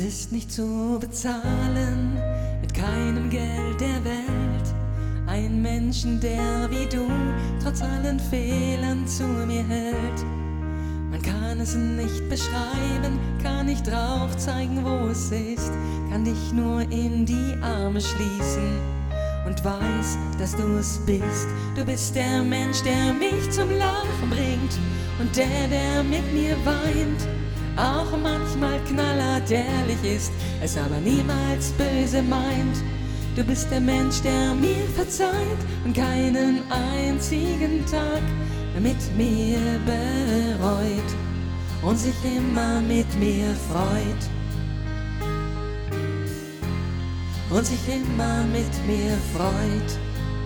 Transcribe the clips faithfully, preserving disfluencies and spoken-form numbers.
ist nicht zu bezahlen mit keinem Geld der Welt. Ein Menschen, der wie du trotz allen Fehlern zu mir hält. Man kann es nicht beschreiben, kann nicht drauf zeigen, wo es ist, kann dich nur in die Arme schließen und weiß, dass du es bist. Du bist der Mensch, der mich zum Lachen bringt und der, der mit mir weint. Auch manchmal knallhart ehrlich ist, es aber niemals böse meint. Du bist der Mensch, der mir verzeiht und keinen einzigen Tag mit mir bereut und sich immer mit mir freut und sich immer mit mir freut.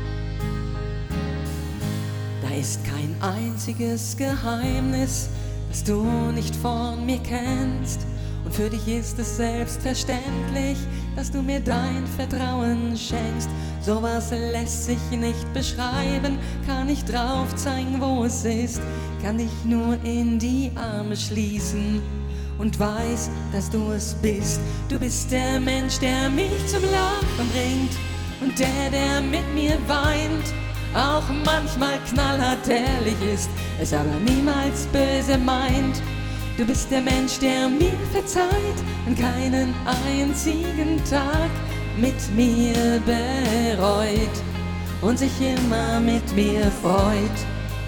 Da ist kein einziges Geheimnis, das du nicht von mir kennst. Und für dich ist es selbstverständlich, dass du mir dein Vertrauen schenkst. Sowas lässt sich nicht beschreiben, kann nicht drauf zeigen, wo es ist, kann dich nur in die Arme schließen und weiß, dass du es bist. Du bist der Mensch, der mich zum Lachen bringt und der, der mit mir weint. Auch manchmal knallhart ehrlich ist, es aber niemals böse meint. Du bist der Mensch, der mir verzeiht und keinen einzigen Tag mit mir bereut und sich immer mit mir freut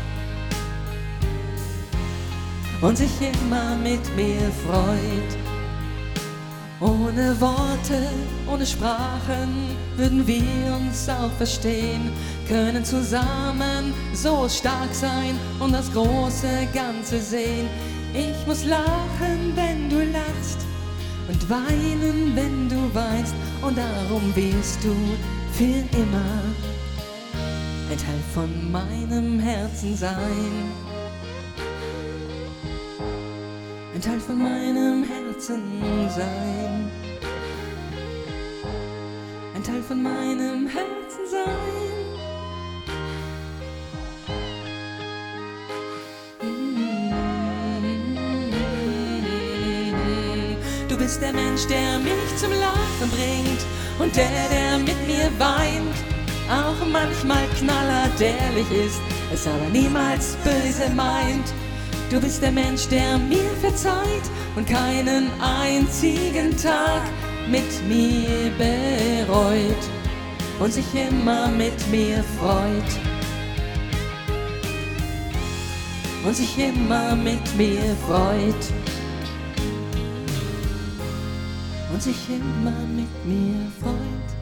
und sich immer mit mir freut. Ohne Worte, ohne Sprachen würden wir uns auch verstehen, können zusammen so stark sein und das große Ganze sehen. Ich muss lachen, wenn du lachst und weinen, wenn du weinst, und darum wirst du für immer ein Teil von meinem Herzen sein. Ein Teil von meinem Herzen sein. Ein Teil von meinem Herzen sein. Du bist der Mensch, der mich zum Lachen bringt und der, der mit mir weint. Auch manchmal knallhart ehrlich ist, es aber niemals böse meint. Du bist der Mensch, der mir verzeiht und keinen einzigen Tag mit mir bereut und sich immer mit mir freut und sich immer mit mir freut und sich immer mit mir freut.